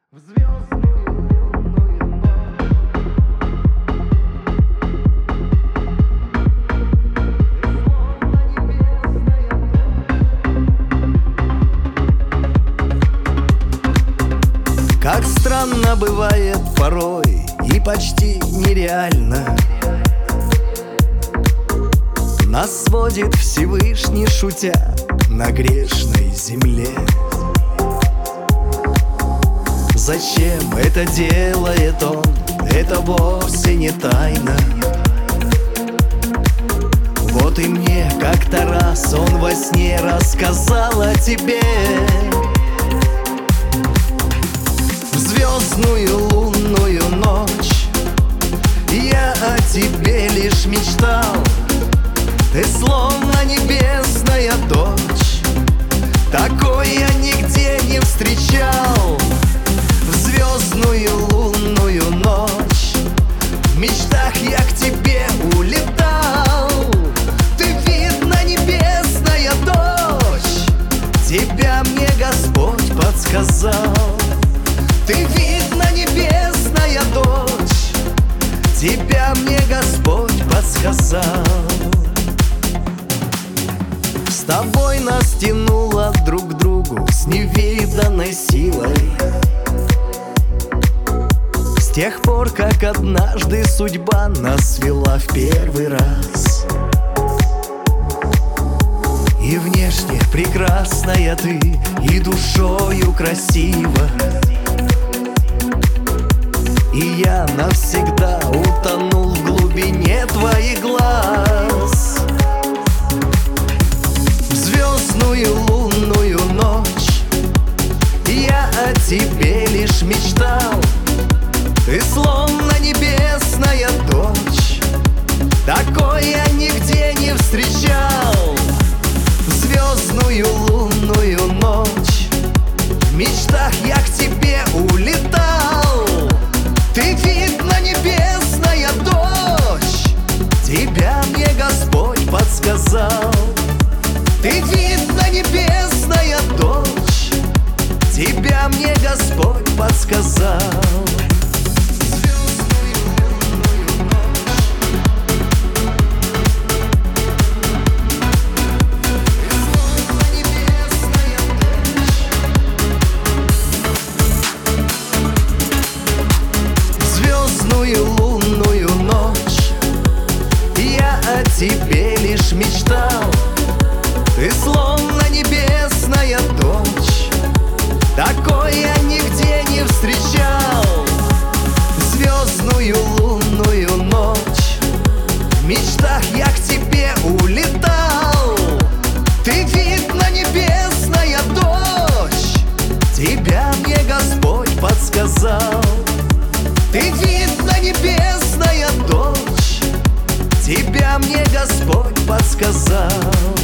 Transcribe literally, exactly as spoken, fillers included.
В звездную лунную ночь. Как странно бывает порой и почти нереально нас сводит Всевышний, шутя, на грешной земле. Зачем это делает он, это вовсе не тайна. Вот и мне как-то раз он во сне рассказал о тебе. В звездную лунную ночь я о тебе лишь мечтал. Ты словно небесная дочь, такой я нигде не встречал. В звездную лунную ночь в мечтах я к тебе улетал. Ты, видно, небесная дочь, тебя мне Господь подсказал. Ты, видно, небесная дочь, тебя мне Господь подсказал. С тобой нас тянуло друг к другу с невиданной силой. С тех пор, как однажды судьба нас свела в первый раз. И внешне прекрасная ты, и душою красива. И я навсегда утонул в глубине твоих глаз. В звездную лунную ночь я о тебе лишь мечтал. Ты словно небесная дочь, такой я нигде не встречал. В звездную лунную ночь в мечтах я к тебе улетал. Ты, видно, небесная дочь, тебя мне Господь подсказал. Ты, видно, небесная дочь, тебя мне Господь подсказал. Лунную ночь я о тебе лишь мечтал. Ты словно небесная дочь, такой я нигде не встречал. Звездную лунную ночь в мечтах я к тебе улетал. Ты, видно, небесная дочь, тебя мне Господь подсказал. Ты, видно, небесная дочь, тебя мне Господь подсказал.